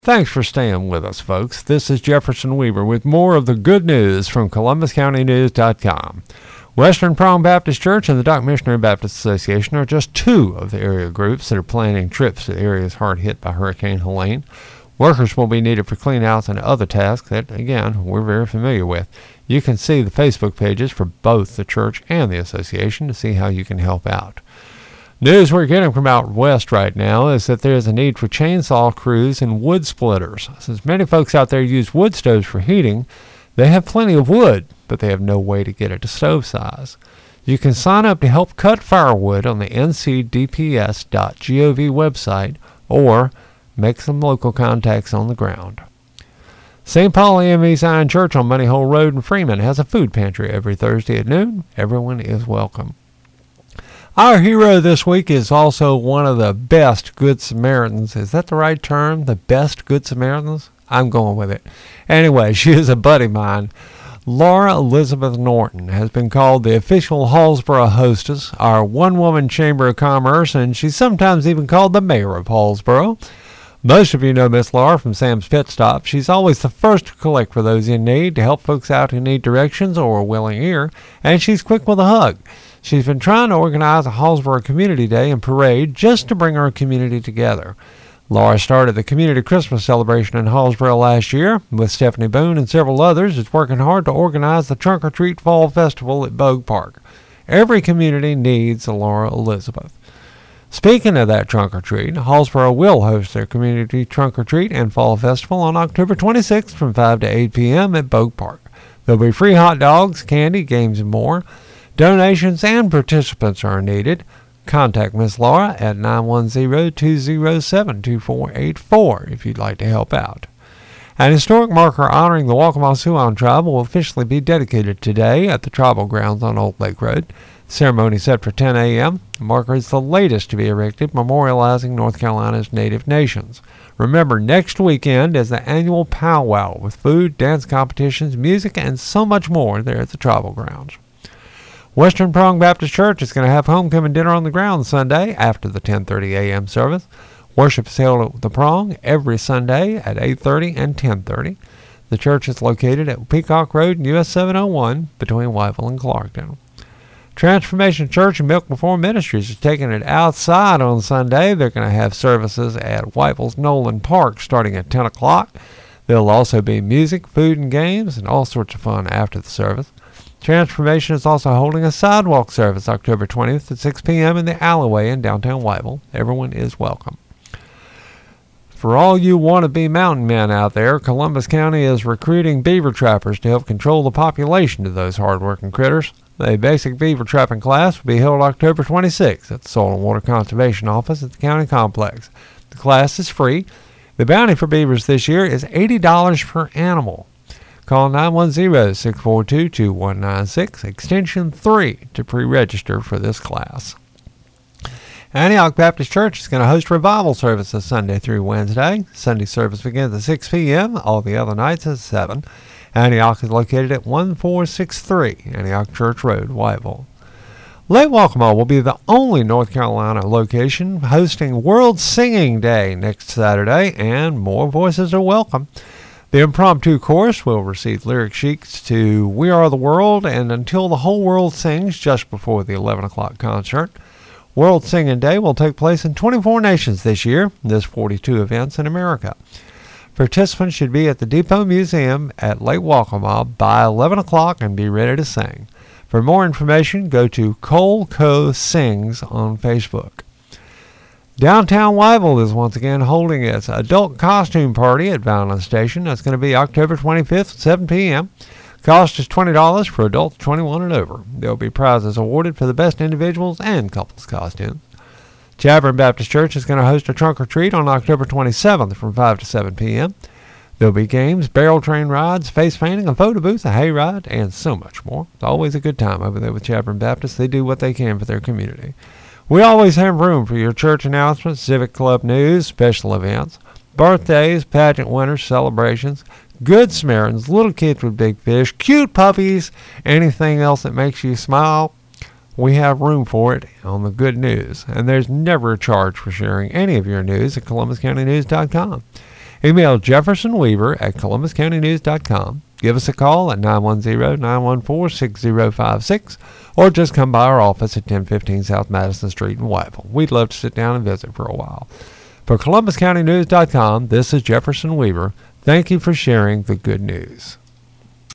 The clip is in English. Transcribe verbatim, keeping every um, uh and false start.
Thanks for staying with us, folks. This is Jefferson Weaver with more of the good news from Columbus County News dot com. Western Prong Baptist Church and the Dock Missionary Baptist Association are just two of the area groups that are planning trips to areas hard hit by Hurricane Helene. Workers will be needed for cleanouts and other tasks that, again, we're very familiar with. You can see the Facebook pages for both the church and the association to see how you can help out. News we're getting from out west right now is that there is a need for chainsaw crews and wood splitters. Since many folks out there use wood stoves for heating, they have plenty of wood, but they have no way to get it to stove size. You can sign up to help cut firewood on the N C D P S dot gov website or make some local contacts on the ground. Saint Paul E M E Zion Church on Money Hole Road in Freeman has a food pantry every Thursday at noon. Everyone is welcome. Our hero this week is also one of the best Good Samaritans. Is that the right term? The best Good Samaritans? I'm going with it. Anyway, she is a buddy of mine. Laura Elizabeth Norton has been called the official Hallsboro hostess, our one-woman chamber of commerce, and she's sometimes even called the mayor of Hallsboro. Most of you know Miss Laura from Sam's Pit Stop. She's always the first to collect for those in need, to help folks out who need directions or a willing ear, and she's quick with a hug. She's been trying to organize a Hallsboro Community Day and Parade just to bring our community together. Laura started the Community Christmas Celebration in Hallsboro last year with Stephanie Boone and several others. Is working hard to organize the Trunk or Treat Fall Festival at Bogue Park. Every community needs a Laura Elizabeth. Speaking of that Trunk or Treat, Hallsboro will host their Community Trunk or Treat and Fall Festival on October twenty-sixth from five to eight p.m. at Bogue Park. There'll be free hot dogs, candy, games, and more. Donations and participants are needed. Contact Miss Laura at nine one zero, two zero seven, two four eight four if you'd like to help out. An historic marker honoring the Waccamaw Siouan tribe will officially be dedicated today at the tribal grounds on Old Lake Road. The ceremony set for ten a.m. The marker is the latest to be erected, memorializing North Carolina's native nations. Remember, next weekend is the annual powwow with food, dance competitions, music, and so much more there at the tribal grounds. Western Prong Baptist Church is going to have homecoming dinner on the ground Sunday after the ten thirty a.m. service. Worship is held at the Prong every Sunday at eight thirty and ten thirty. The church is located at Peacock Road and U S seven oh one between Wyville and Clarktown. Transformation Church and Milk Before Ministries is taking it outside on Sunday. They're going to have services at Wyville's Nolan Park starting at ten o'clock. There'll also be music, food, and games, and all sorts of fun after the service. Transformation is also holding a sidewalk service October twentieth at six p.m. in the alleyway in downtown Wyville. Everyone is welcome. For all you wannabe mountain men out there, Columbus County is recruiting beaver trappers to help control the population of those hard-working critters. The basic beaver trapping class will be held October twenty-sixth at the Soil and Water Conservation Office at the county complex. The class is free. The bounty for beavers this year is eighty dollars per animal. Call nine one zero, six four two, two one nine six, extension three to pre-register for this class. Antioch Baptist Church is going to host revival services Sunday through Wednesday. Sunday service begins at six p.m. All the other nights at seven. Antioch is located at one four six three Antioch Church Road, Wyville. Lake Waccamaw will be the only North Carolina location hosting World Singing Day next Saturday, and more voices are welcome. The impromptu chorus will receive lyric sheets to We Are the World and Until the Whole World Sings just before the eleven o'clock concert. World Singing Day will take place in twenty-four nations this year. There's forty-two events in America. Participants should be at the Depot Museum at Lake Waccamaw by eleven o'clock and be ready to sing. For more information, go to Colco Sings on Facebook. Downtown Wyville is once again holding its adult costume party at Vineland Station. That's going to be October twenty-fifth at seven p.m. Cost is twenty dollars for adults twenty-one and over. There will be prizes awarded for the best individuals and couples costumes. Chadbourn Baptist Church is going to host a trunk or treat on October twenty-seventh from five to seven p.m. There'll be games, barrel train rides, face painting, a photo booth, a hayride, and so much more. It's always a good time over there with Chadbourn Baptist. They do what they can for their community. We always have room for your church announcements, civic club news, special events, birthdays, pageant winners, celebrations, Good Samaritans, little kids with big fish, cute puppies, anything else that makes you smile. We have room for it on the good news, and there's never a charge for sharing any of your news at Columbus County News dot com. Email Jefferson Weaver at columbus county news dot com. Give us a call at nine one zero, nine one four, six zero five six or just come by our office at ten fifteen South Madison Street in Whiteville. We'd love to sit down and visit for a while. For columbus county news dot com, this is Jefferson Weaver. Thank you for sharing the good news.